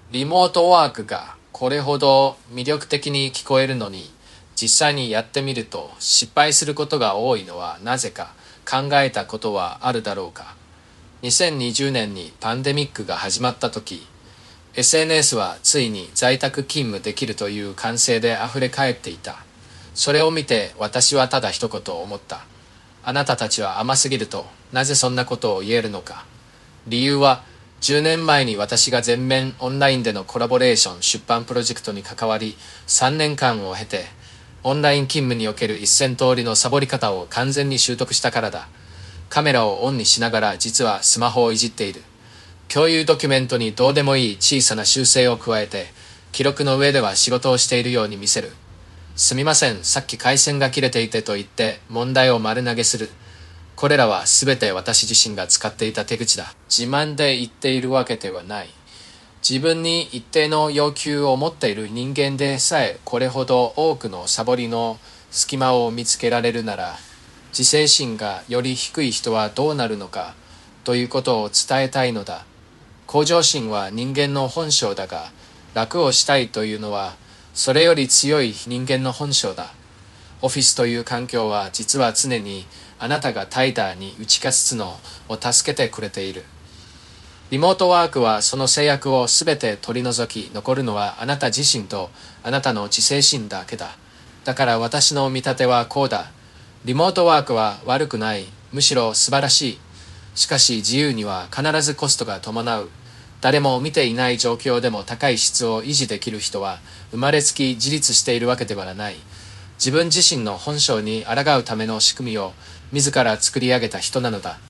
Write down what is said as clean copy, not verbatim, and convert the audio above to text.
リモートワークがこれほど魅力的に聞こえるのに、実際にやってみると失敗することが多いのはなぜか考えたことはあるだろうか。2020年にパンデミックが始まった時、SNS はついに在宅勤務できるという歓声で溢れ返っていた。それを見て私はただ一言思った。あなたたちは甘すぎると、なぜそんなことを言えるのか。理由は、10年前に私が全面オンラインでのコラボレーション出版プロジェクトに関わり、3年間を経て、オンライン勤務における1000通りのサボり方を完全に習得したからだ。カメラをオンにしながら実はスマホをいじっている。共有ドキュメントにどうでもいい小さな修正を加えて、記録の上では仕事をしているように見せる。すみません、さっき回線が切れていてと言って問題を丸投げする。これらはすべて私自身が使っていた手口だ。自慢で言っているわけではない。自分に一定の要求を持っている人間でさえこれほど多くのサボりの隙間を見つけられるなら、自制心がより低い人はどうなるのかということを伝えたいのだ。向上心は人間の本性だが、楽をしたいというのはそれより強い人間の本性だ。オフィスという環境は実は常にあなたが怠惰に打ち勝つのを助けてくれている。リモートワークはその制約をすべて取り除き、残るのはあなた自身とあなたの自制心だけだ。だから私の見立てはこうだ。リモートワークは悪くない。むしろ素晴らしい。しかし自由には必ずコストが伴う。誰も見ていない状況でも高い質を維持できる人は生まれつき自立しているわけではない。自分自身の本性に抗うための仕組みを自ら作り上げた人なのだ。